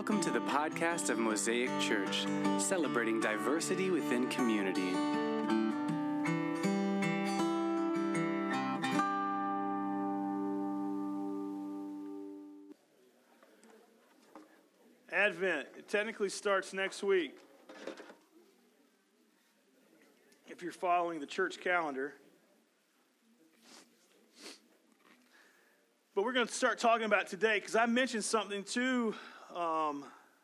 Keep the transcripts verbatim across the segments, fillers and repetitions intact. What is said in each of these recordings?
Welcome to the podcast of Mosaic Church, celebrating diversity within community. Advent, it technically starts next week. If you're following the church calendar. But we're going to start talking about today because I mentioned something to um,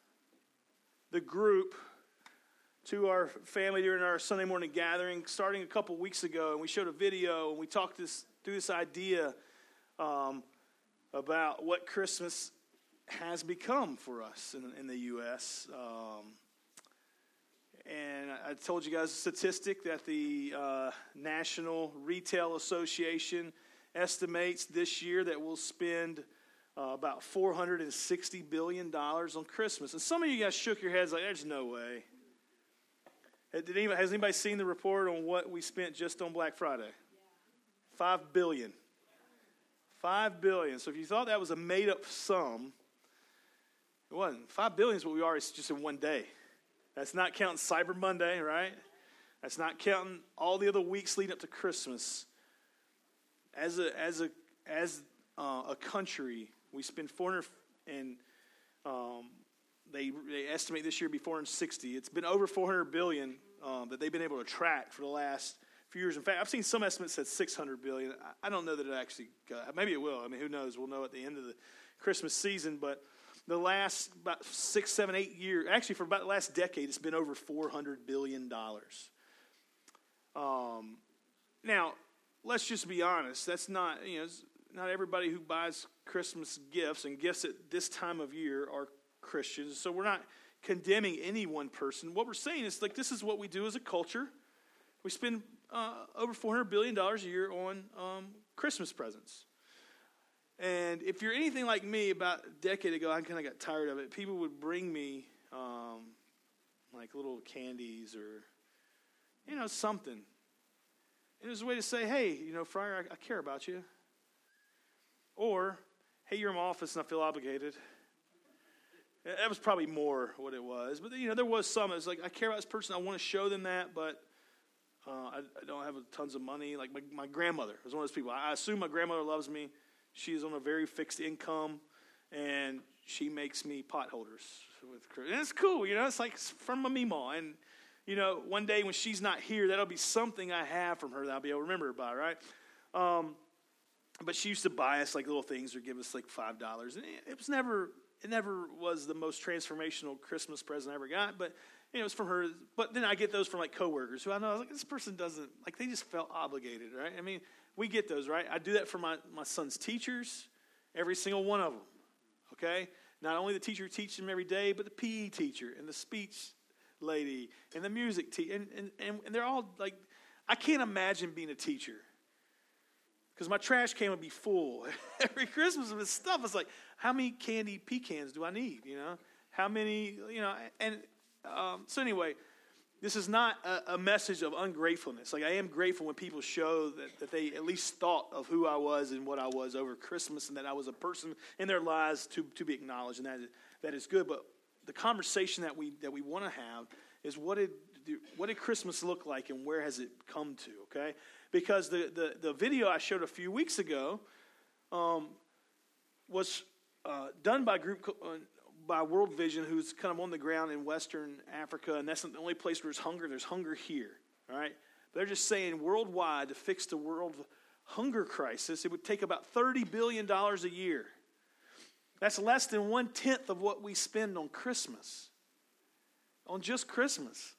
the group, to our family during our Sunday morning gathering starting a couple weeks ago. And we showed a video and we talked this through this idea um, about what Christmas has become for us in, in the U S Um, and I told you guys a statistic that the uh, National Retail Association estimates this year that we'll spend uh, about four hundred sixty billion dollars on Christmas. And some of you guys shook your heads like, there's no way. Did anybody, has anybody seen the report on what we spent just on Black Friday? Yeah. Five billion dollars. Five billion dollars. So if you thought that was a made-up sum, it wasn't. Five billion dollars is what we are just in one day. That's not counting Cyber Monday, right? That's not counting all the other weeks leading up to Christmas. As a as a as uh, a country, we spend four hundred, and um, they they estimate this year to be four hundred sixty. It's been over four hundred billion um, that they've been able to track for the last few years. In fact, I've seen some estimates that six hundred billion. I, I don't know that it actually. Uh, maybe it will. I mean, who knows? We'll know at the end of the Christmas season. But the last about six, seven, eight years, actually for about the last decade, it's been over four hundred billion dollars. Um, now. Let's just be honest. That's not, you know, not everybody who buys Christmas gifts and gifts at this time of year are Christians. So we're not condemning any one person. What we're saying is, like, this is what we do as a culture. We spend uh, over four hundred billion dollars a year on um, Christmas presents. And if you're anything like me, about a decade ago, I kind of got tired of it. People would bring me, um, like, little candies or, you know, something. It was a way to say, hey, you know, Friar, I, I care about you. Or, hey, you're in my office and I feel obligated. That was probably more what it was. But, you know, there was some. It was like, I care about this person. I want to show them that, but uh, I, I don't have tons of money. Like my, my grandmother was one of those people. I assume my grandmother loves me. She is on a very fixed income, and she makes me pot holders. with And it's cool, you know. It's like from my meemaw. And you know, one day when she's not here, that'll be something I have from her that I'll be able to remember her by, right? Um, but she used to buy us like little things or give us like five dollars. And it was never, it never was the most transformational Christmas present I ever got, but you know, it was from her. But then I get those from like coworkers who I know, I was like, this person doesn't, like they just felt obligated, right? I mean, we get those, right? I do that for my, my son's teachers, every single one of them, okay? Not only the teacher who teaches them every day, but the P E teacher and the speech lady and the music teacher, and, and, and, and they're all like, I can't imagine being a teacher because my trash can would be full every Christmas with stuff. It's like, how many candy pecans do I need? You know, how many? You know, and um, so anyway, this is not a, a message of ungratefulness. Like I am grateful when people show that, that they at least thought of who I was and what I was over Christmas, and that I was a person in their lives to to be acknowledged, and that is, that is good, but. The conversation that we that we want to have is what did what did Christmas look like and where has it come to? Okay, because the the, the video I showed a few weeks ago um, was uh, done by a group uh, by World Vision, who's kind of on the ground in Western Africa, and that's the only place where there's hunger. There's hunger here, all right. But they're just saying worldwide to fix the world hunger crisis, it would take about thirty billion dollars a year. That's less than one-tenth of what we spend on Christmas, on just Christmas.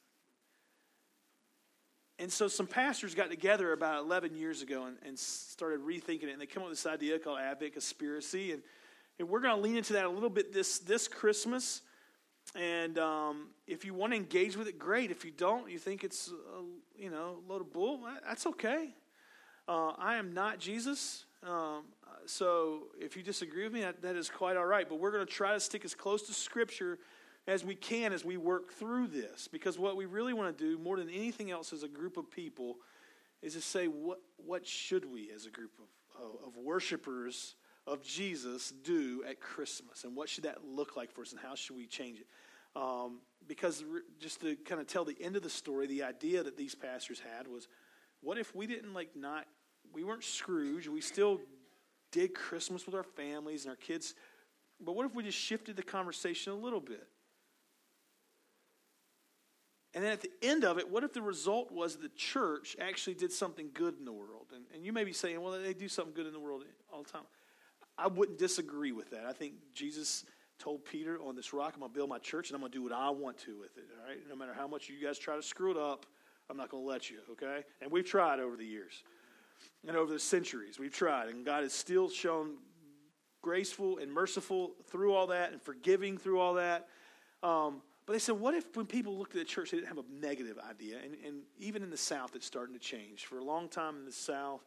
And so some pastors got together about eleven years ago and, and started rethinking it, and they came up with this idea called Advent Conspiracy, and, and we're going to lean into that a little bit this, this Christmas. And um, if you want to engage with it, great. If you don't, you think it's a, you know, a load of bull, that's okay. Uh, I am not Jesus. Um, so if you disagree with me, that, that is quite all right. But we're going to try to stick as close to Scripture as we can as we work through this. Because what we really want to do, more than anything else as a group of people, is to say, what what should we as a group of, of, of worshipers of Jesus do at Christmas? And what should that look like for us? And how should we change it? Um, because re- just to kind of tell the end of the story, the idea that these pastors had was, what if we didn't like not, we weren't Scrooge. We still did Christmas with our families and our kids. But what if we just shifted the conversation a little bit? And then at the end of it, what if the result was the church actually did something good in the world? And, and you may be saying, well, they do something good in the world all the time. I wouldn't disagree with that. I think Jesus told Peter, on this rock, I'm going to build my church, and I'm going to do what I want to with it. All right? No matter how much you guys try to screw it up, I'm not going to let you, okay? And we've tried over the years. And over the centuries, we've tried. And God has still shown graceful and merciful through all that and forgiving through all that. Um But they said, what if when people looked at the church, they didn't have a negative idea? And, and even in the South, it's starting to change. For a long time in the South,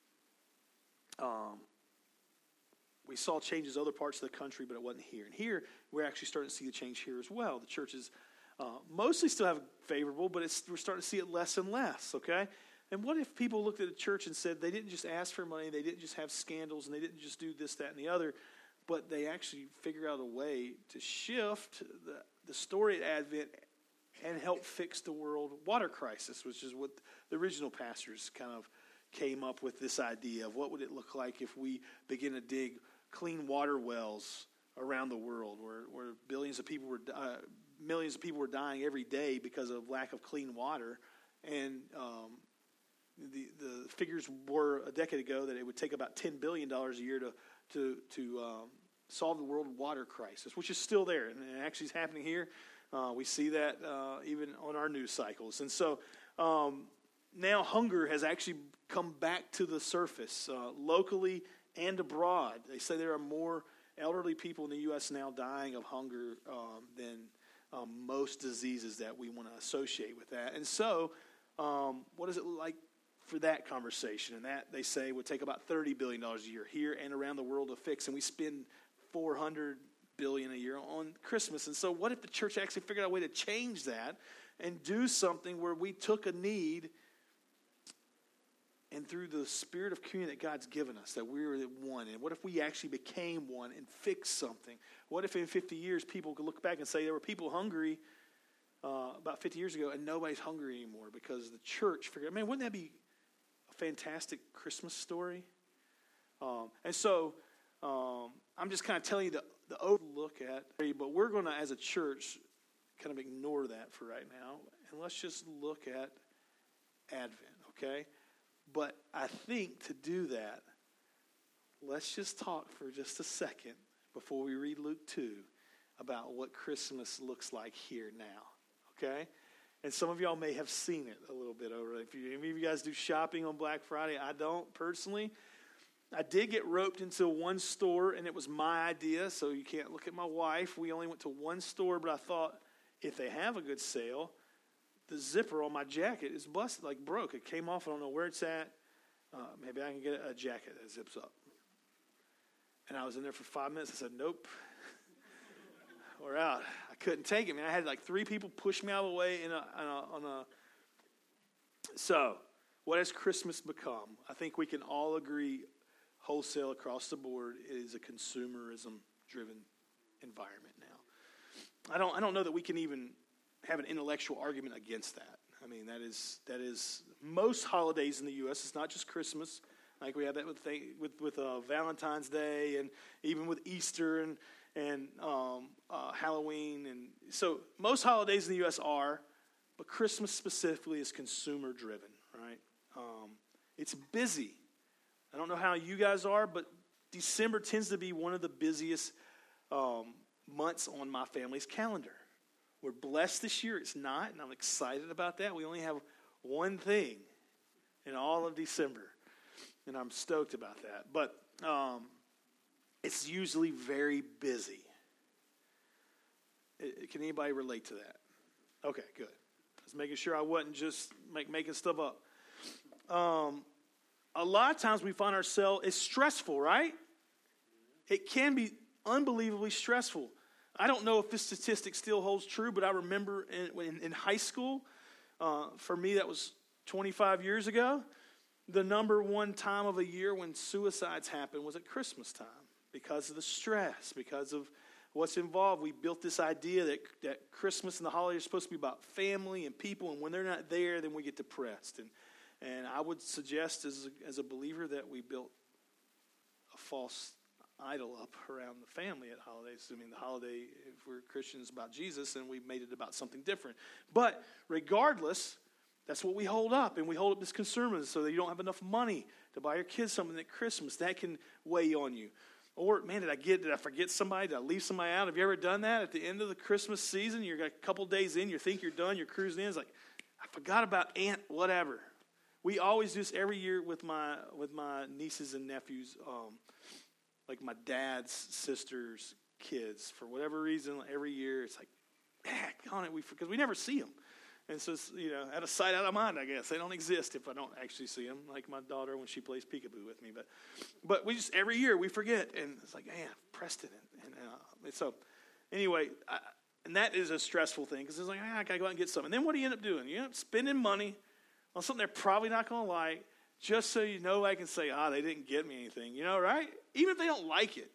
um, we saw changes in other parts of the country, but it wasn't here. And here, we're actually starting to see the change here as well. The churches uh, mostly still have favorable, but it's, we're starting to see it less and less, okay? And what if people looked at the church and said they didn't just ask for money, they didn't just have scandals, and they didn't just do this, that, and the other, but they actually figure out a way to shift the, the story at Advent and help fix the world water crisis, which is what the original pastors kind of came up with, this idea of what would it look like if we begin to dig clean water wells around the world, where, where billions of people were, uh, millions of people were dying every day because of lack of clean water. And um, the the figures were a decade ago that it would take about ten billion dollars a year to to to um, solve the world water crisis, which is still there, and it actually is happening here. Uh, we see that uh, even on our news cycles. And so um, now hunger has actually come back to the surface, uh, locally and abroad. They say there are more elderly people in the U S now dying of hunger um, than um, most diseases that we want to associate with that. And so um, what is it like for that conversation? And that, they say, would take about thirty billion dollars a year here and around the world to fix. And we spend four hundred billion dollars a year on Christmas. And so what if the church actually figured out a way to change that and do something where we took a need, and through the spirit of community that God's given us, that we were one? And what if we actually became one and fixed something? What if in fifty years people could look back and say there were people hungry uh, about fifty years ago and nobody's hungry anymore because the church figured, man, wouldn't that be a fantastic Christmas story? Um, and so um, I'm just kind of telling you the, the overlook at, but we're going to, as a church, kind of ignore that for right now. And let's just look at Advent, okay? But I think to do that, let's just talk for just a second before we read Luke two about what Christmas looks like here now, okay? And some of y'all may have seen it a little bit over. If you, any of you guys do shopping on Black Friday, I don't personally. I did get roped into one store, and it was my idea, so you can't look at my wife. We only went to one store, but I thought if they have a good sale, the zipper on my jacket is busted, like broke. It came off. I don't know where it's at. Uh, maybe I can get a jacket that zips up. And I was in there for five minutes. I said, nope. We're out. I couldn't take it, man. I had like three people push me out of the way in a, in a, on a. So, what has Christmas become? I think we can all agree, wholesale across the board, it is a consumerism-driven environment now. I don't. I don't know that we can even have an intellectual argument against that. I mean, that is that is most holidays in the U S. It's not just Christmas. Like we have that with with with uh, Valentine's Day, and even with Easter and and um, uh, Halloween, and so most holidays in the U S are, but Christmas specifically is consumer driven, right? Um, it's busy. I don't know how you guys are, but December tends to be one of the busiest um, months on my family's calendar. We're blessed this year. It's not, and I'm excited about that. We only have one thing in all of December, and I'm stoked about that. But um, it's usually very busy. It, can anybody relate to that? Okay, good. I was making sure I wasn't just make, making stuff up. Um, a lot of times we find ourselves, it's stressful, right? It can be unbelievably stressful. I don't know if this statistic still holds true, but I remember in, in, in high school, uh, for me that was twenty-five years ago, the number one time of the year when suicides happen was at Christmas time. because of the stress, because of what's involved. We built this idea that, that Christmas and the holidays are supposed to be about family and people, and when they're not there, then we get depressed. And and I would suggest as a, as a believer that we built a false idol up around the family at holidays. I mean, the holiday, if we're Christians, about Jesus, and we've made it about something different. But regardless, that's what we hold up, and we hold up this concern so that you don't have enough money to buy your kids something at Christmas. That can weigh on you. Or, man, did I get, did I forget somebody? Did I leave somebody out? Have you ever done that at the end of the Christmas season? You're a couple days in, you think you're done, you're cruising in. It's like, I forgot about Aunt whatever. We always do this every year with my with my nieces and nephews, um, like my dad's sister's kids. For whatever reason, every year it's like, heck on it, we because we never see them. And so, it's, you know, out of sight, out of mind, I guess. They don't exist if I don't actually see them, like my daughter when she plays peekaboo with me. But but we just, every year we forget. And it's like, man, Preston. And, and, uh, and so, anyway, I, and that is a stressful thing because it's like, ah, I got to go out and get something. And then what do you end up doing? You end up spending money on something they're probably not going to like just so you know I can say, ah, they didn't get me anything. You know, right? Even if they don't like it.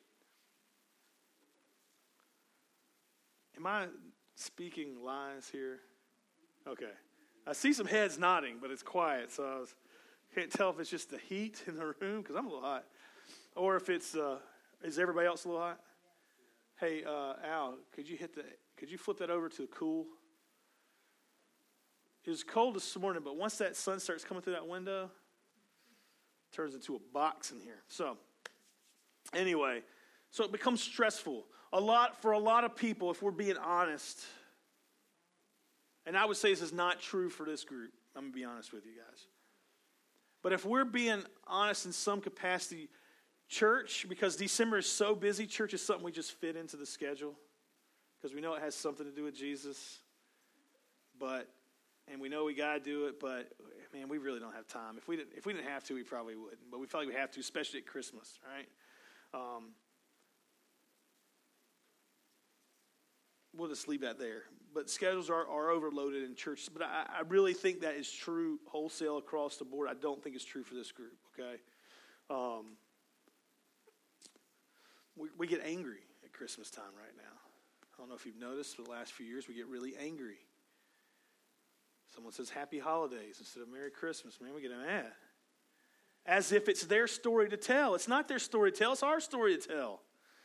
Am I speaking lies here? Okay. I see some heads nodding, but it's quiet, so I was, can't tell if it's just the heat in the room, because I'm a little hot, or if it's, uh, is everybody else a little hot? Hey, uh, Al, could you hit the, could you flip that over to cool? It was cold this morning, but once that sun starts coming through that window, it turns into a box in here. So, anyway, so it becomes stressful. A lot, for a lot of people, if we're being honest. And I would say this is not true for this group. I'm going to be honest with you guys. But if we're being honest in some capacity, church, because December is so busy, church is something we just fit into the schedule. Because we know it has something to do with Jesus. But, and we know we got to do it, but, man, we really don't have time. If we didn't, if we didn't have to, we probably wouldn't. But we feel like we have to, especially at Christmas, right? Um, we'll just leave that there. But schedules are, are overloaded in churches. But I, I really think that is true wholesale across the board. I don't think it's true for this group, okay? Um, we, we get angry at Christmas time right now. I don't know if you've noticed for the last few years, we get really angry. Someone says Happy Holidays instead of Merry Christmas. Man, we get mad. As if it's their story to tell. It's not their story to tell. It's our story to tell.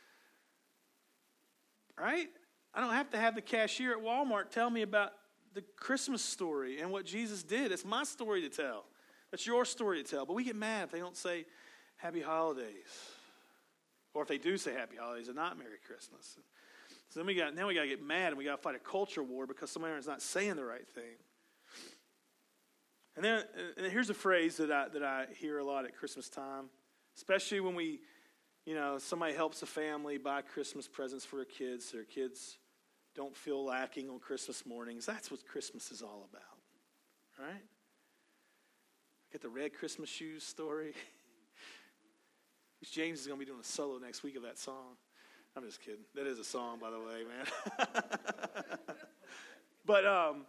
Right? I don't have to have the cashier at Walmart tell me about the Christmas story and what Jesus did. It's my story to tell. That's your story to tell. But we get mad if they don't say Happy Holidays. Or if they do say Happy Holidays and not Merry Christmas. So then we got now we got to get mad and we got to fight a culture war because somebody is not saying the right thing. And then and here's a phrase that I that I hear a lot at Christmas time, especially when we, you know, somebody helps a family buy Christmas presents for their kids. So their kids don't feel lacking on Christmas mornings. That's what Christmas is all about, right? Get the red Christmas shoes story. Which James is going to be doing a solo next week of that song. I'm just kidding. That is a song, by the way, man. But um,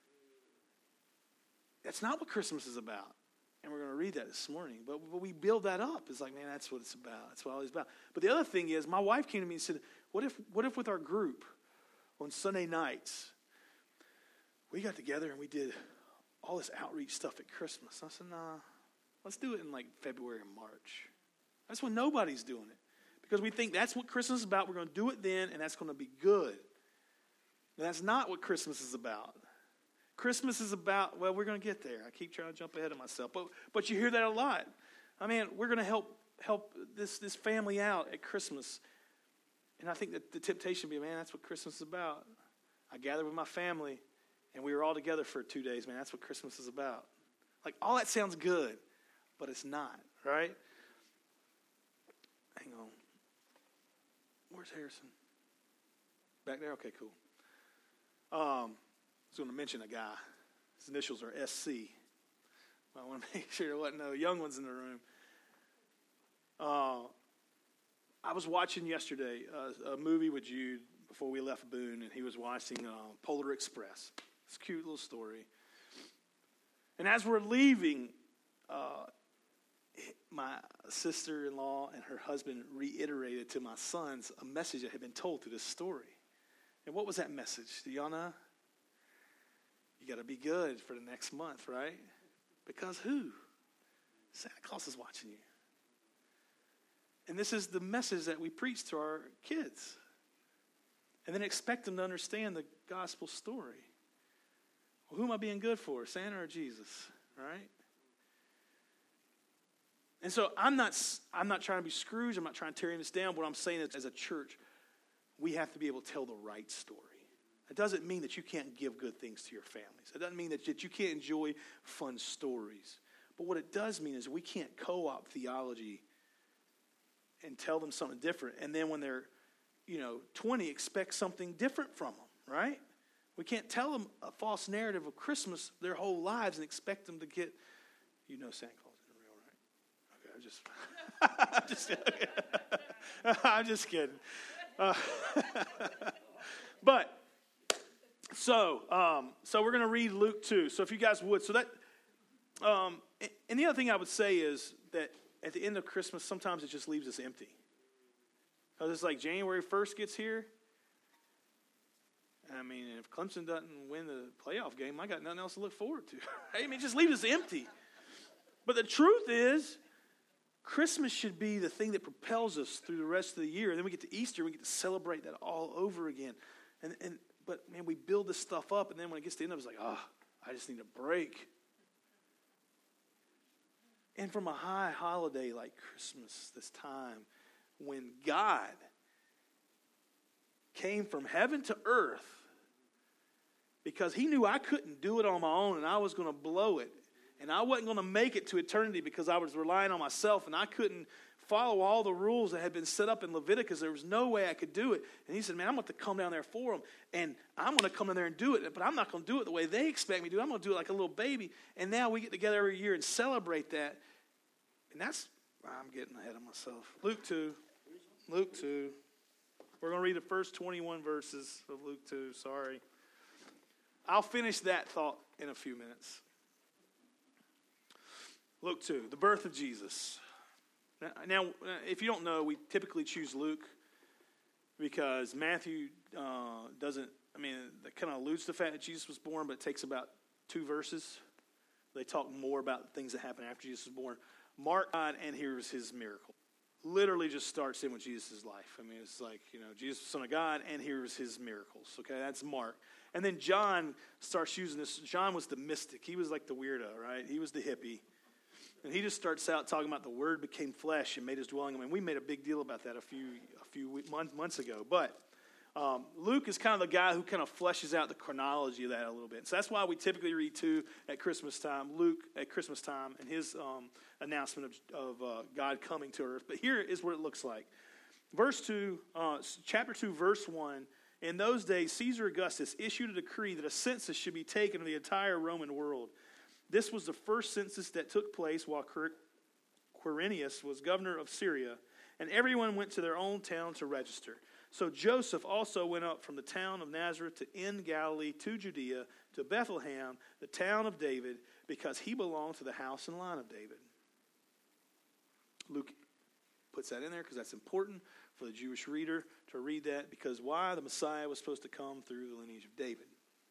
that's not what Christmas is about. And we're going to read that this morning. But, but we build that up. It's like, man, that's what it's about. That's what all it's about. But the other thing is, my wife came to me and said, what if, what if with our group on Sunday nights, we got together and we did all this outreach stuff at Christmas? I said, nah, let's do it in like February and March. That's when nobody's doing it. Because we think that's what Christmas is about. We're going to do it then, and that's going to be good. And that's not what Christmas is about. Christmas is about, well, we're going to get there. I keep trying to jump ahead of myself. But but you hear that a lot. I mean, we're going to help help this, this family out at Christmas. And I think that the temptation would be, man, that's what Christmas is about. I gathered with my family, and we were all together for two days. Man, that's what Christmas is about. Like, all that sounds good, but it's not, right? Hang on. Where's Harrison? Back there? Okay, cool. Um, I was going to mention a guy. His initials are S C. I want to make sure there wasn't no young ones in the room. Uh, I was watching yesterday uh, a movie with Jude before we left Boone, and he was watching uh, Polar Express. It's a cute little story. And as we're leaving, uh, my sister-in-law and her husband reiterated to my sons a message that had been told through this story. And what was that message? Do y'all know? You got to be good for the next month, right? Because who? Santa Claus is watching you. And this is the message that we preach to our kids. And then expect them to understand the gospel story. Well, who am I being good for, Santa or Jesus, right? And so I'm not, I'm not trying to be Scrooge. I'm not trying to tear this down. What I'm saying is, as a church, we have to be able to tell the right story. It doesn't mean that you can't give good things to your families. It doesn't mean that, that you can't enjoy fun stories. But what it does mean is we can't co-opt theology and tell them something different. And then when they're, you know, twenty, expect something different from them, right? We can't tell them a false narrative of Christmas their whole lives and expect them to get, you know, Santa Claus isn't real, right? Okay, I'm just, I'm just, I'm just kidding. Uh, but, so, um, so we're going to read Luke two. So if you guys would, so that, um, and the other thing I would say is that at the end of Christmas, sometimes it just leaves us empty. Because it's like January first gets here. I mean, if Clemson doesn't win the playoff game, I got nothing else to look forward to. I mean, it just leaves us empty. But the truth is, Christmas should be the thing that propels us through the rest of the year. And then we get to Easter, we get to celebrate that all over again. And and but man, we build this stuff up, and then when it gets to the end of it, it's like, oh, I just need a break. And from a high holiday like Christmas, this time when God came from heaven to earth because he knew I couldn't do it on my own and I was going to blow it. And I wasn't going to make it to eternity because I was relying on myself and I couldn't follow all the rules that had been set up in Leviticus. There was no way I could do it. And he said, man, I'm going to come down there for them. And I'm going to come in there and do it. But I'm not going to do it the way they expect me to do it. I'm going to do it like a little baby. And now we get together every year and celebrate that. And that's, I'm getting ahead of myself. Luke two. Luke two. We're going to read the first twenty-one verses of Luke two. Sorry. I'll finish that thought in a few minutes. Luke two, the birth of Jesus. Now, now if you don't know, we typically choose Luke because Matthew uh, doesn't, I mean, that kind of alludes to the fact that Jesus was born, but it takes about two verses. They talk more about things that happened after Jesus was born. Mark, God, and here's his miracle. Literally just starts in with Jesus' life. I mean, it's like, you know, Jesus, the Son of God, and here's his miracles. Okay, that's Mark. And then John starts using this. John was the mystic. He was like the weirdo, right? He was the hippie. And he just starts out talking about the Word became flesh and made his dwelling. I mean, we made a big deal about that a few a few months months ago. But um, Luke is kind of the guy who kind of fleshes out the chronology of that a little bit. So that's why we typically read two at Christmas time. Luke at Christmas time and his um, announcement of, of uh, God coming to earth. But here is what it looks like. Verse two, uh, chapter two, verse one. In those days, Caesar Augustus issued a decree that a census should be taken of the entire Roman world. This was the first census that took place while Quirinius was governor of Syria, and everyone went to their own town to register. So Joseph also went up from the town of Nazareth to in Galilee to Judea, to Bethlehem, the town of David, because he belonged to the house and line of David. Luke puts that in there because that's important for the Jewish reader to read that, because why? The Messiah was supposed to come through the lineage of David.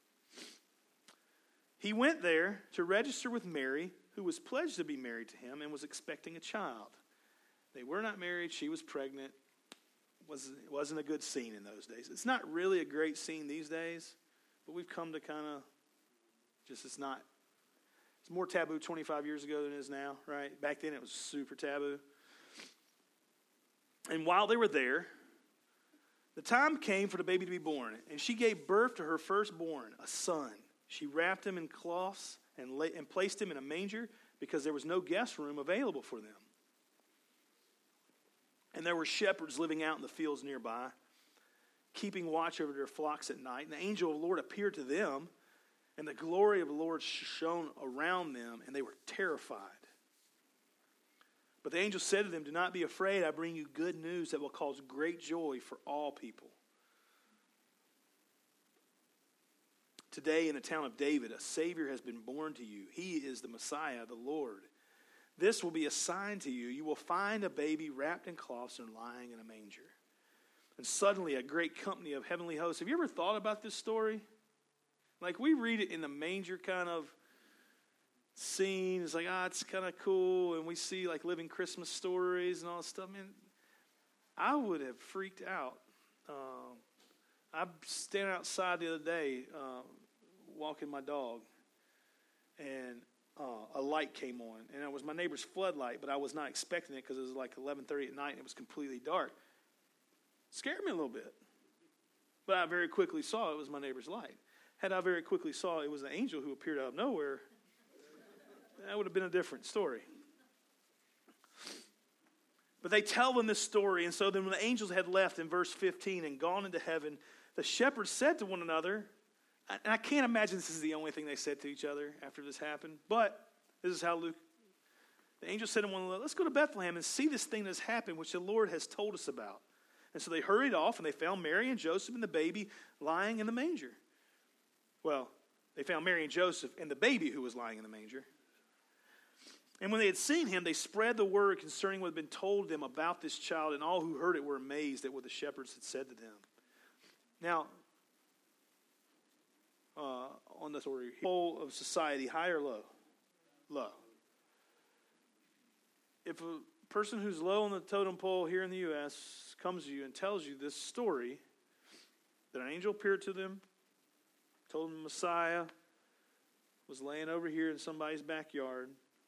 He went there to register with Mary, who was pledged to be married to him and was expecting a child. They were not married. She was pregnant. Wasn't, it wasn't a good scene in those days. It's not really a great scene these days, but we've come to kind of just, it's not, it's more taboo twenty-five years ago than it is now, right? Back then it was super taboo. And while they were there, the time came for the baby to be born, and she gave birth to her firstborn, a son. She wrapped him in cloths and, lay, and placed him in a manger because there was no guest room available for them. And there were shepherds living out in the fields nearby, keeping watch over their flocks at night. And the angel of the Lord appeared to them, and the glory of the Lord shone around them, and they were terrified. But the angel said to them, "Do not be afraid. I bring you good news that will cause great joy for all people. Today in the town of David, a Savior has been born to you. He is the Messiah, the Lord. This will be a sign to you. You will find a baby wrapped in cloths and lying in a manger. And suddenly a great company of heavenly hosts. Have you ever thought about this story? Like, we read it in the manger kind of scene. It's like, ah, it's kind of cool. And we see, like, living Christmas stories and all this stuff. Man, I would have freaked out. Um, I standing outside the other day, uh, walking my dog, and uh, a light came on. And it was my neighbor's floodlight, but I was not expecting it because it was like eleven thirty at night and it was completely dark. It scared me a little bit. But I very quickly saw it was my neighbor's light. Had I very quickly saw it was an angel who appeared out of nowhere, that would have been a different story. But they tell them this story, and so then when the angels had left in verse fifteen and gone into heaven, the shepherds said to one another, and I can't imagine this is the only thing they said to each other after this happened, but this is how Luke, the angels said to one another, let's go to Bethlehem and see this thing that's happened, which the Lord has told us about. And so they hurried off, and they found Mary and Joseph and the baby lying in the manger. Well, they found Mary and Joseph and the baby who was lying in the manger. And when they had seen him, they spread the word concerning what had been told them about this child, and all who heard it were amazed at what the shepherds had said to them. Now, uh, on the story, whole of society, high or low? Low. If a person who's low on the totem pole here in the U S comes to you and tells you this story, that an angel appeared to them, told them the Messiah was laying over here in somebody's backyard,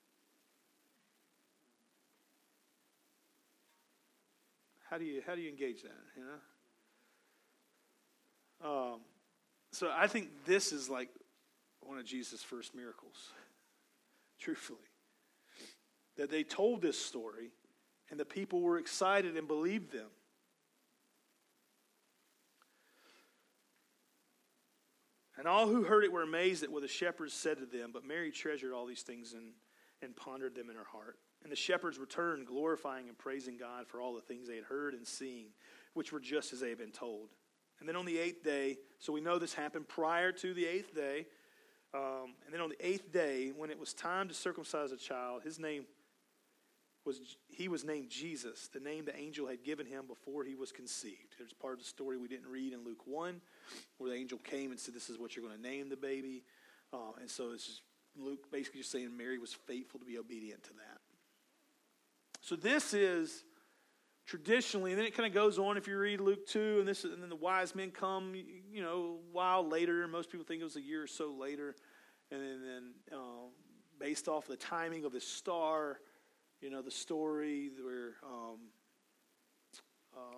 how do you how do you engage that? You know. Um, so I think this is like one of Jesus' first miracles, truthfully. That they told this story, and the people were excited and believed them. And all who heard it were amazed at what the shepherds said to them. But Mary treasured all these things and, and pondered them in her heart. And the shepherds returned, glorifying and praising God for all the things they had heard and seen, which were just as they had been told. And then on the eighth day, so we know this happened prior to the eighth day. Um, and then on the eighth day, when it was time to circumcise a child, his name was, he was named Jesus, the name the angel had given him before he was conceived. There's part of the story we didn't read in Luke one, where the angel came and said, this is what you're going to name the baby. Uh, and so this is Luke basically just saying Mary was faithful to be obedient to that. So this is traditionally, and then it kind of goes on if you read Luke two, and this, and then the wise men come, you know, a while later. Most people think it was a year or so later. And then, then uh, based off the timing of the star, you know, the story where um, um,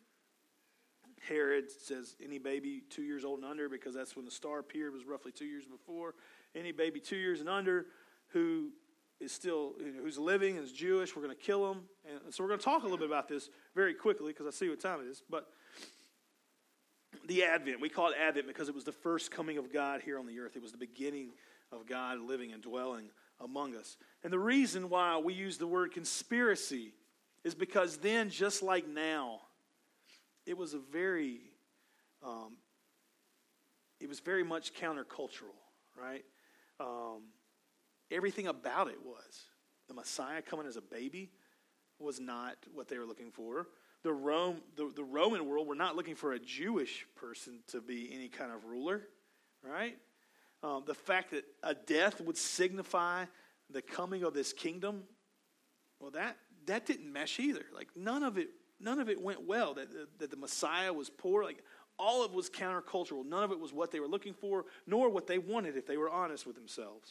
Herod says any baby two years old and under, because that's when the star appeared, was roughly two years before. Any baby two years and under who is still, you know, who's living and is Jewish, we're going to kill him. And so we're going to talk a little bit about this very quickly because I see what time it is. But the Advent, we call it Advent because it was the first coming of God here on the earth. It was the beginning of God living and dwelling among us. And the reason why we use the word conspiracy is because then, just like now, it was a very, um, it was very much countercultural, right? Um, everything about it was. The Messiah coming as a baby was not what they were looking for. The Rome, the, the Roman world were not looking for a Jewish person to be any kind of ruler, right? Um, the fact that a death would signify the coming of this kingdom, well, that that didn't mesh either. Like none of it, none of it went well. That that the Messiah was poor. Like all of it was countercultural. None of it was what they were looking for, nor what they wanted if they were honest with themselves.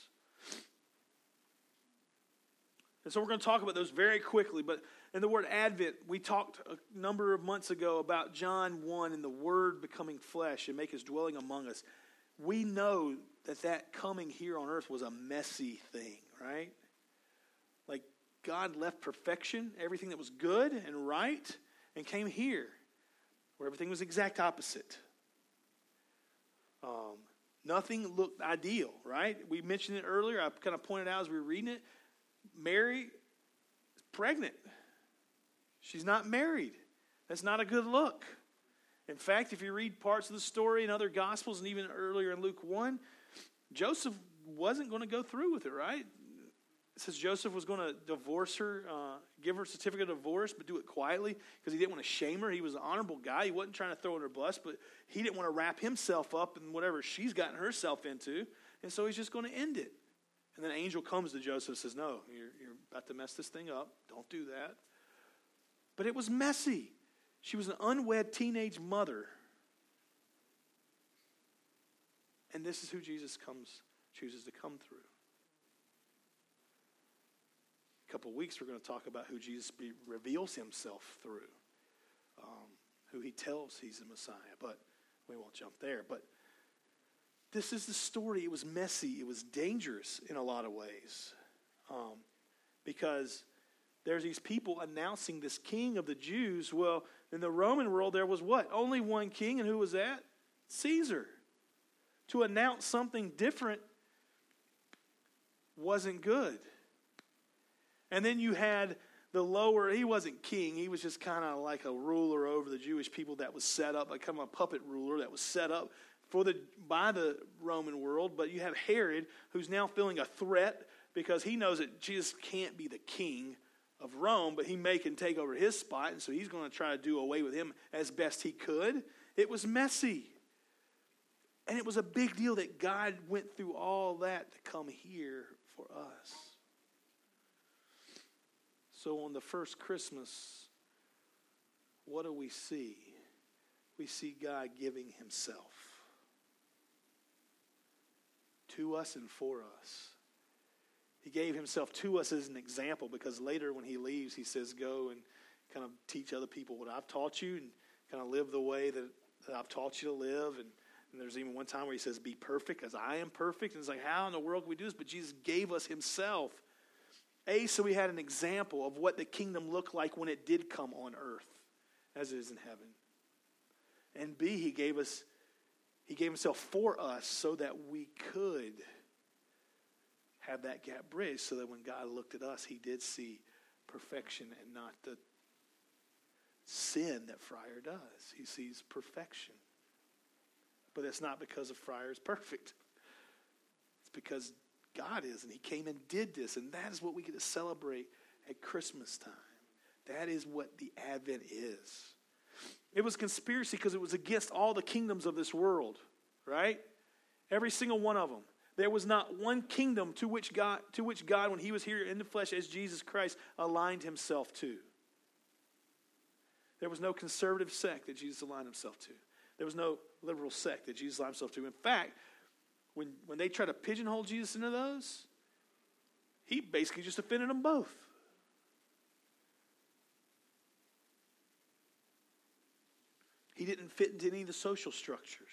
And so we're going to talk about those very quickly. But in the word Advent, we talked a number of months ago about John one and the Word becoming flesh and make His dwelling among us. We know that that coming here on earth was a messy thing, right? Like God left perfection, everything that was good and right, and came here where everything was the exact opposite. Um, nothing looked ideal, right? We mentioned it earlier. I kind of pointed out as we were reading it. Mary is pregnant. She's not married. That's not a good look. In fact, if you read parts of the story in other Gospels and even earlier in Luke one, Joseph wasn't going to go through with it, right? it says Joseph was going to divorce her, uh, give her a certificate of divorce, but do it quietly because he didn't want to shame her. He was an honorable guy. He wasn't trying to throw in her bus, but he didn't want to wrap himself up in whatever she's gotten herself into. And so he's just going to end it. And then an angel comes to Joseph and says, no, you're, you're about to mess this thing up. Don't do that. But it was messy. She was an unwed teenage mother. And this is who Jesus comes, chooses to come through. A couple of weeks, we're going to talk about who Jesus be, reveals himself through, um, who he tells he's the Messiah. But we won't jump there. But this is the story. It was messy. It was dangerous in a lot of ways. Um, because there's these people announcing this king of the Jews. Well, in the Roman world, there was what? Only one king, and who was that? Caesar. To announce something different wasn't good. And then you had the lower, he wasn't king, he was just kind of like a ruler over the Jewish people that was set up, like kind of a puppet ruler that was set up for the by the Roman world. But you have Herod, who's now feeling a threat because he knows that Jesus can't be the king of Rome, but he may can take over his spot, and so he's going to try to do away with him as best he could. It was messy. And it was a big deal that God went through all that to come here for us. So on the first Christmas, what do we see? We see God giving himself to us and for us. He gave himself to us as an example because later when he leaves, he says, go and kind of teach other people what I've taught you and kind of live the way that, that I've taught you to live. And, and there's even one time where he says, be perfect as I am perfect. And it's like, how in the world can we do this? But Jesus gave us himself. A, so we had an example of what the kingdom looked like when it did come on earth as it is in heaven. And B, he gave us, he gave himself for us so that we could have that gap bridged so that when God looked at us, he did see perfection and not the sin that Friar does. He sees perfection. But it's not because of Friar is perfect. It's because God is, and he came and did this, and that is what we get to celebrate at Christmas time. That is what the Advent is. It was conspiracy because it was against all the kingdoms of this world, right? Every single one of them. There was not one kingdom to which God, to which God, when he was here in the flesh as Jesus Christ, aligned himself to. There was no conservative sect that Jesus aligned himself to. There was no liberal sect that Jesus aligned himself to. In fact, when, when they try to pigeonhole Jesus into those, he basically just offended them both. He didn't fit into any of the social structures.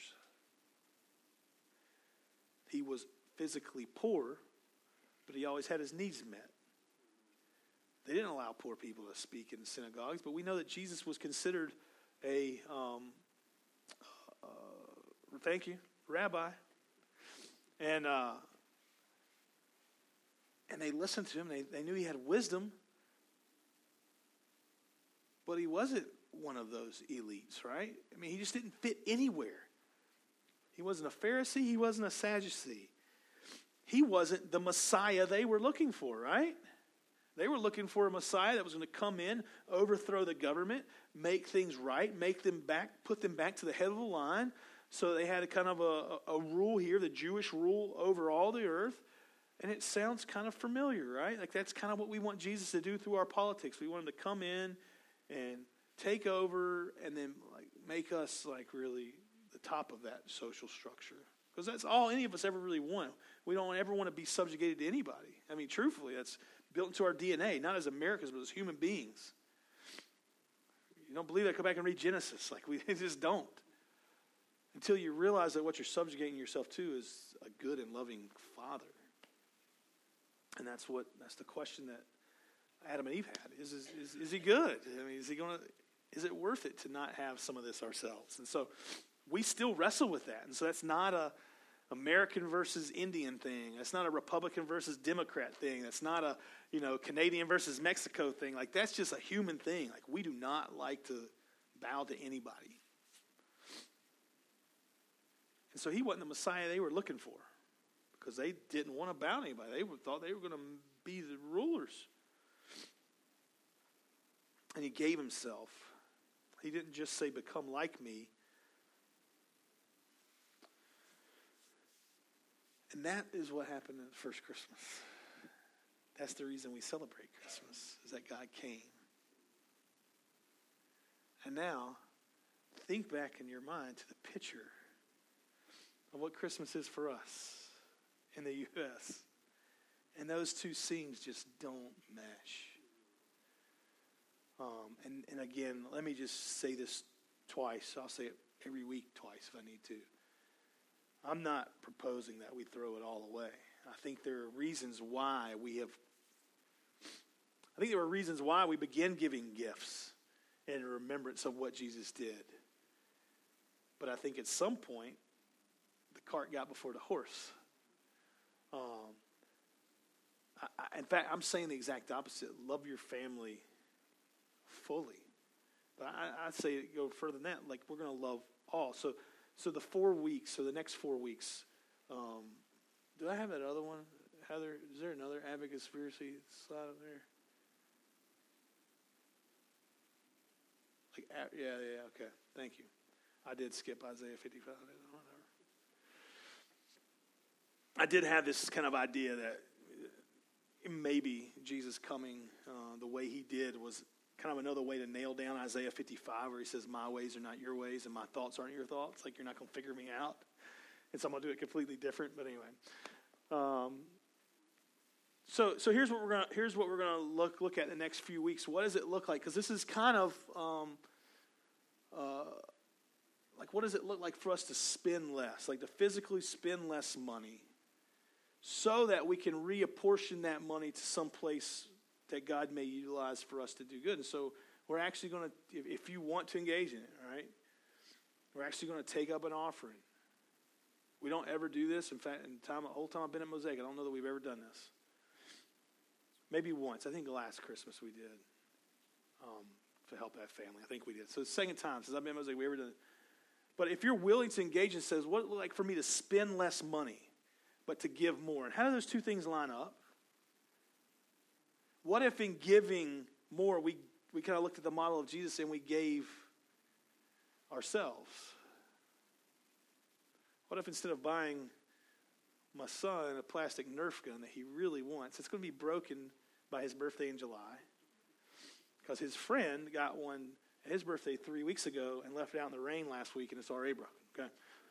He was physically poor, but he always had his needs met. They didn't allow poor people to speak in the synagogues, but we know that Jesus was considered a, um, uh, thank you, rabbi. And uh, and they listened to him. They, they knew he had wisdom, but he wasn't one of those elites, right? I mean, he just didn't fit anywhere. He wasn't a Pharisee. He wasn't a Sadducee. He wasn't the Messiah they were looking for, right? They were looking for a Messiah that was going to come in, overthrow the government, make things right, make them back, put them back to the head of the line. So they had a kind of a, a rule here, the Jewish rule over all the earth. And it sounds kind of familiar, right? Like that's kind of what we want Jesus to do through our politics. We want him to come in and take over and then like make us like really the top of that social structure. Because that's all any of us ever really want. We don't ever want to be subjugated to anybody. I mean, truthfully, that's built into our D N A, not as Americans, but as human beings. You don't believe that? Go back and read Genesis. Like we just don't. Until you realize that what you're subjugating yourself to is a good and loving Father. And that's what that's the question that Adam and Eve had. Is, is, is, is he good? I mean, is he going to, is it worth it to not have some of this ourselves? And so we still wrestle with that. And so that's not a American versus Indian thing. That's not a Republican versus Democrat thing. That's not a, you know, Canadian versus Mexico thing. Like that's just a human thing. Like we do not like to bow to anybody. And so he wasn't the Messiah they were looking for because they didn't want to bow to anybody. They thought they were going to be the rulers. And he gave himself. He didn't just say, become like me. And that is what happened in the first Christmas. That's the reason we celebrate Christmas, is that God came. And now, think back in your mind to the picture of what Christmas is for us in the U S And those two scenes just don't mesh. Um, and, and again, let me just say this twice. I'll say it every week twice if I need to. I'm not proposing that we throw it all away. I think there are reasons why we have, I think there are reasons why we begin giving gifts in remembrance of what Jesus did. But I think at some point, the cart got before the horse. Um, I, I, in fact, I'm saying the exact opposite. Love your family fully. But I, I'd say go further than that. Like, we're going to love all. So so the four weeks, so the next four weeks, um, do I have that other one? Heather, is there another Advent Conspiracy slide up there? Like, yeah, yeah, okay. Thank you. I did skip Isaiah fifty-five. I did have this kind of idea that maybe Jesus coming uh, the way he did was kind of another way to nail down Isaiah fifty-five, where he says, my ways are not your ways and my thoughts aren't your thoughts. Like, you're not going to figure me out. And so I'm going to do it completely different. But anyway. Um, so so here's what we're going to here's what we're going to look look at in the next few weeks. What does it look like? Because this is kind of um, uh, like, what does it look like for us to spend less? Like, to physically spend less money so that we can reapportion that money to some place that God may utilize for us to do good. And so we're actually going to, if, if you want to engage in it, all right, we're actually going to take up an offering. We don't ever do this. In fact, in the, time, the whole time I've been at Mosaic, I don't know that we've ever done this. Maybe once. I think last Christmas we did um, to help that family. I think we did. So it's the second time since I've been at Mosaic we ever done it. But if you're willing to engage and says, what would it look like for me to spend less money, but to give more? And how do those two things line up? What if in giving more, we, we kind of looked at the model of Jesus and we gave ourselves? What if instead of buying my son a plastic Nerf gun that he really wants, it's going to be broken by his birthday in July? Because his friend got one at his birthday three weeks ago and left it out in the rain last week and it's already broken, okay?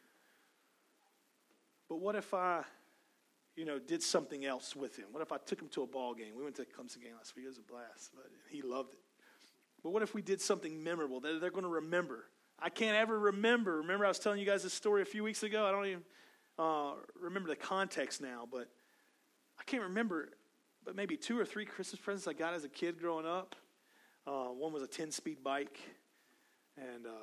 But what if I, you know, did something else with him? What if I took him to a ball game? We went to a Clemson game last week. It was a blast, but he loved it. But what if we did something memorable that they're going to remember? I can't ever remember. Remember I was telling you guys this story a few weeks ago? I don't even uh, remember the context now, but I can't remember, but maybe two or three Christmas presents I got as a kid growing up. Uh, one was a ten-speed bike, and uh,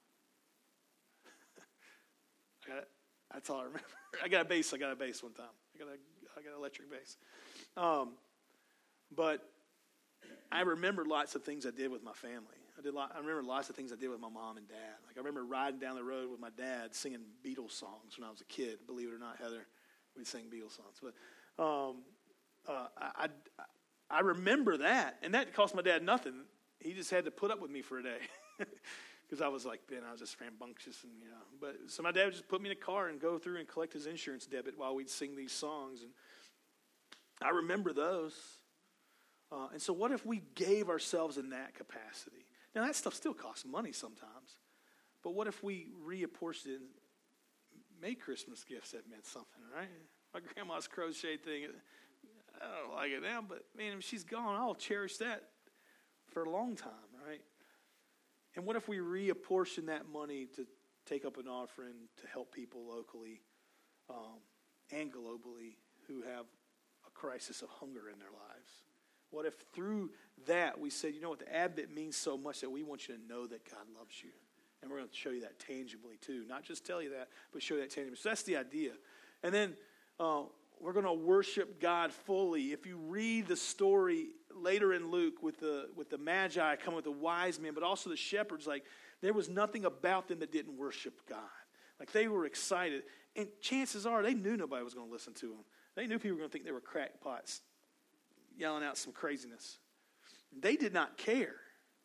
I got, that's all I remember. I got a bass. I got a bass one time. I got a, I got an electric bass. Um, but I remember lots of things I did with my family. I did. Lot, I remember lots of things I did with my mom and dad. Like, I remember riding down the road with my dad singing Beatles songs when I was a kid. Believe it or not, Heather, we'd sing Beatles songs. But um, uh, I, I, I remember that, and that cost my dad nothing. He just had to put up with me for a day because I was like, Ben, I was just rambunctious, and you know. But so my dad would just put me in a car and go through and collect his insurance debit while we'd sing these songs, and I remember those. Uh, and so, what if we gave ourselves in that capacity? Now, that stuff still costs money sometimes, but what if we reapportioned it and made Christmas gifts that meant something, right? My grandma's crochet thing, I don't like it now, but man, if she's gone, I'll cherish that for a long time, right? And what if we reapportion that money to take up an offering to help people locally um, and globally who have a crisis of hunger in their lives? What if through that we said, you know what, the Advent means so much that we want you to know that God loves you. And we're going to show you that tangibly too. Not just tell you that, but show you that tangibly. So that's the idea. And then uh, we're going to worship God fully. If you read the story later in Luke with the with the Magi coming with the wise men, but also the shepherds, like, there was nothing about them that didn't worship God. Like, they were excited. And chances are they knew nobody was going to listen to them. They knew people were going to think they were crackpots yelling out some craziness. They did not care.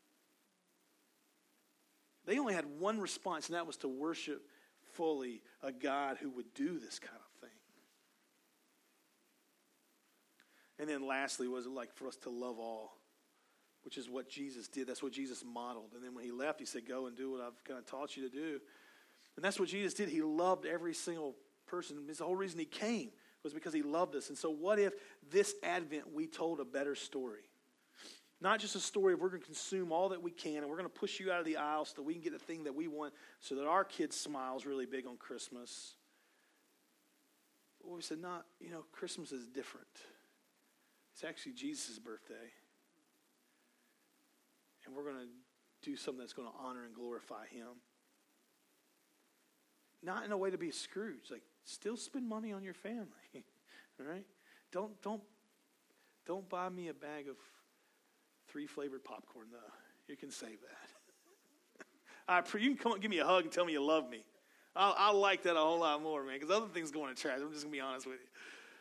They only had one response, and that was to worship fully a God who would do this kind of thing. And then lastly, was it like for us to love all, which is what Jesus did. That's what Jesus modeled. And then when he left, he said, go and do what I've kind of taught you to do. And that's what Jesus did. He loved every single person. It's the whole reason he came was because he loved us. And so what if this Advent we told a better story? Not just a story of we're going to consume all that we can and we're going to push you out of the aisle so that we can get the thing that we want so that our kid smiles really big on Christmas. But we said, not, you know, Christmas is different. It's actually Jesus' birthday. And we're going to do something that's going to honor and glorify him. Not in a way to be a Scrooge. Like, still spend money on your family. All right? Don't, don't, don't buy me a bag of three flavored popcorn, though. You can save that. I pre- you can come and give me a hug and tell me you love me. I'll, I'll like that a whole lot more, man, because other things go in the trash. I'm just going to be honest with you.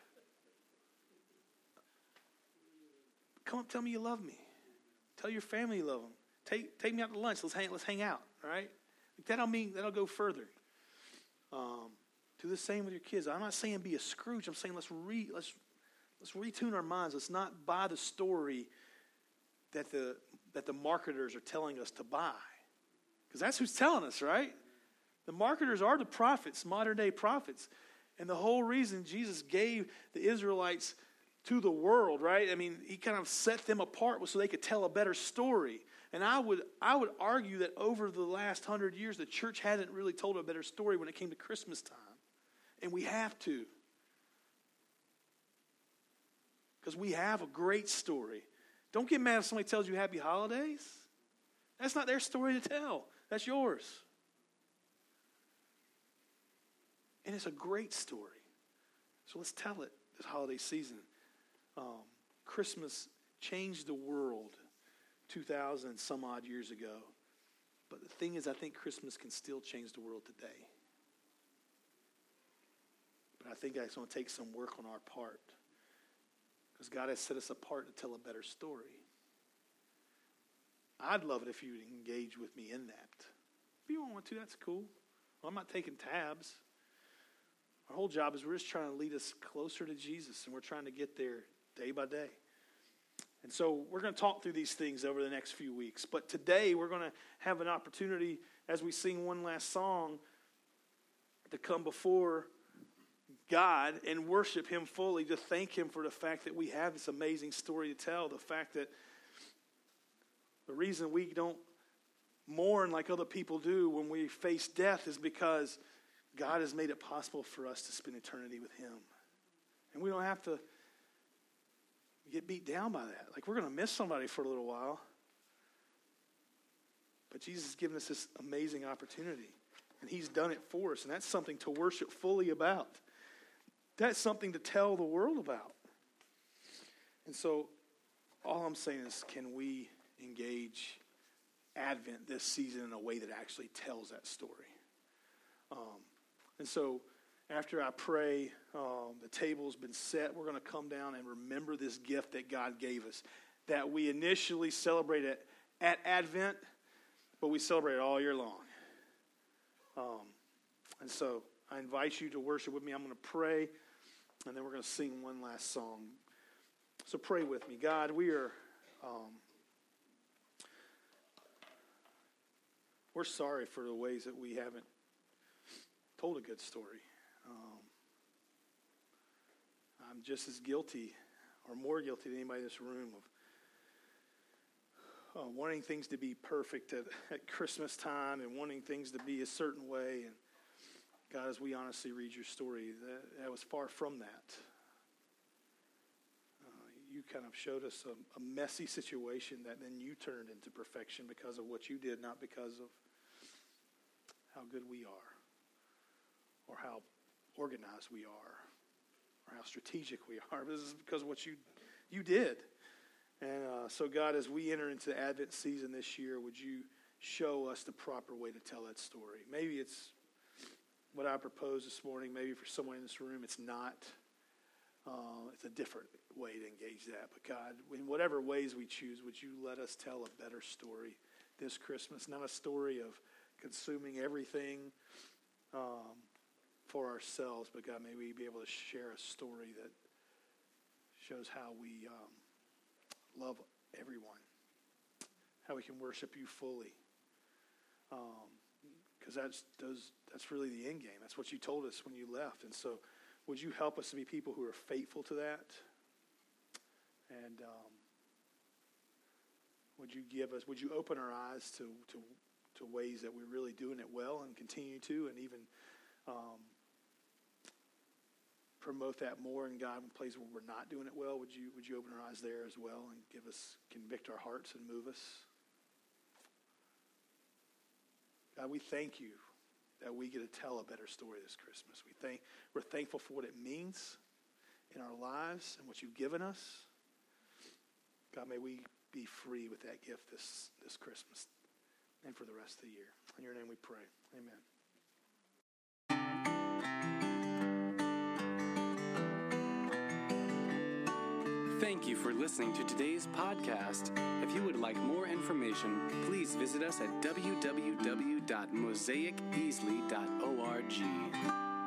Come up, tell me you love me. Tell your family you love them. Take take me out to lunch. Let's hang. Let's hang out. All right. That'll mean that'll go further. Um, do the same with your kids. I'm not saying be a Scrooge. I'm saying let's re let's let's retune our minds. Let's not buy the story that the that the marketers are telling us to buy, because that's who's telling us, right? The marketers are the prophets, modern day prophets, and the whole reason Jesus gave the Israelites to the world, right? I mean, he kind of set them apart so they could tell a better story. And I would I would argue that over the last hundred years, the church hasn't really told a better story when it came to Christmas time. And we have to. Because we have a great story. Don't get mad if somebody tells you happy holidays. That's not their story to tell. That's yours. And it's a great story. So let's tell it this holiday season. Um, Christmas changed the world two thousand and some odd years ago. But the thing is, I think Christmas can still change the world today. But I think that's going to take some work on our part. Because God has set us apart to tell a better story. I'd love it if you would engage with me in that. If you don't want to, that's cool. Well, I'm not taking tabs. Our whole job is we're just trying to lead us closer to Jesus, and we're trying to get there day by day. And so we're going to talk through these things over the next few weeks. But today we're going to have an opportunity, as we sing one last song, to come before God and worship him fully, to thank him for the fact that we have this amazing story to tell, the fact that the reason we don't mourn like other people do when we face death is because God has made it possible for us to spend eternity with him. And we don't have to get beat down by that. Like, we're going to miss somebody for a little while. But Jesus has given us this amazing opportunity. And he's done it for us. And that's something to worship fully about. That's something to tell the world about. And so, all I'm saying is, can we engage Advent this season in a way that actually tells that story? Um, and so, after I pray, um, the table's been set. We're going to come down and remember this gift that God gave us, that we initially celebrated at Advent, but we celebrate it all year long. Um, and so I invite you to worship with me. I'm going to pray, and then we're going to sing one last song. So pray with me. God, we are um, we're sorry for the ways that we haven't told a good story. Um, I'm just as guilty or more guilty than anybody in this room of uh, wanting things to be perfect at, at Christmas time and wanting things to be a certain way. And God, as we honestly read your story, that, that was far from that. Uh, you kind of showed us a, a messy situation that then you turned into perfection because of what you did, not because of how good we are or how organized we are, or how strategic we are. This is because of what you you did. And uh, so, God, as we enter into the Advent season this year, would you show us the proper way to tell that story? Maybe it's what I proposed this morning. Maybe for someone in this room, it's not. Uh, it's a different way to engage that. But God, in whatever ways we choose, would you let us tell a better story this Christmas? Not a story of consuming everything um, for ourselves, but God, may we be able to share a story that shows how we um, love everyone, how we can worship you fully. Because um, that's those that's really the end game. That's what you told us when you left. And so would you help us to be people who are faithful to that? And um, would you give us, would you open our eyes to, to, to ways that we're really doing it well and continue to, and even um, promote that more in God in places where we're not doing it well? Would you, would you open our eyes there as well and give us, convict our hearts and move us? God, we thank you that we get to tell a better story this Christmas. We thank, we're thankful for what it means in our lives and what you've given us. God, may we be free with that gift this, this Christmas and for the rest of the year. In your name we pray. Amen. Thank you for listening to today's podcast. If you would like more information, please visit us at w w w dot mosaic easley dot org.